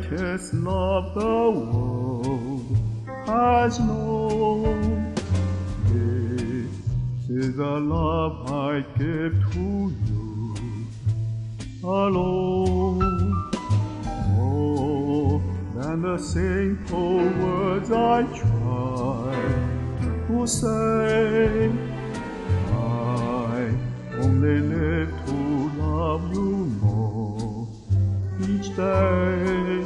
greatest love the world has known. This is the love I give to you alone. More than the simple words I try to say, I only live to love you more each day.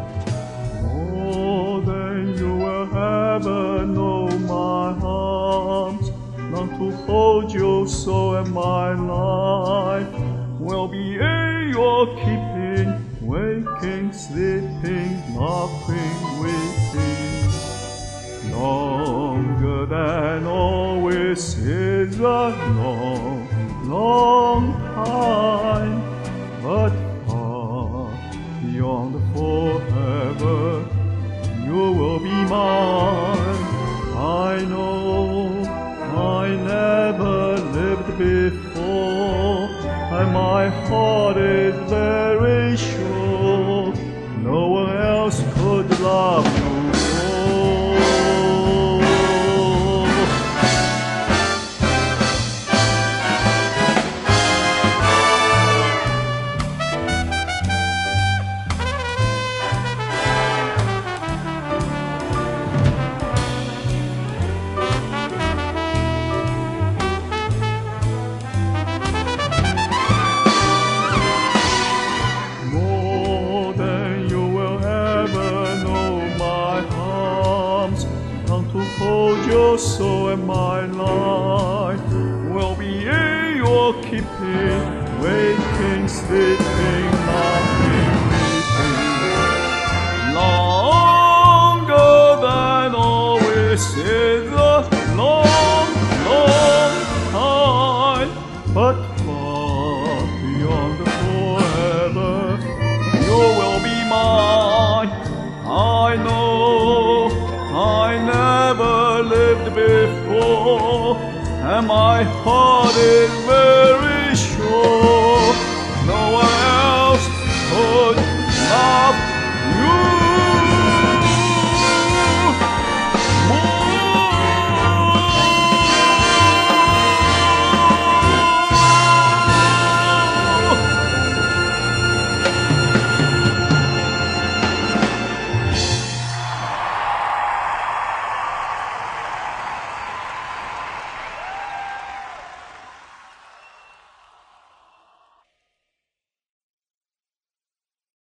More than you will ever know, my arms long to hold you, so and my life will be in your keeping, waking, sleeping, laughing, weeping. Longer than always is a long, long time, but far beyond forever you will be mine. I know I never lived before, and my heart is very sure no one else could love you more. To hold your soul, and my life will be in your keeping, waking, sleeping, laughing, weeping. Longer than always is a long, long time, but far beyond forever you will be mine. I know I never lived before, and my heart is very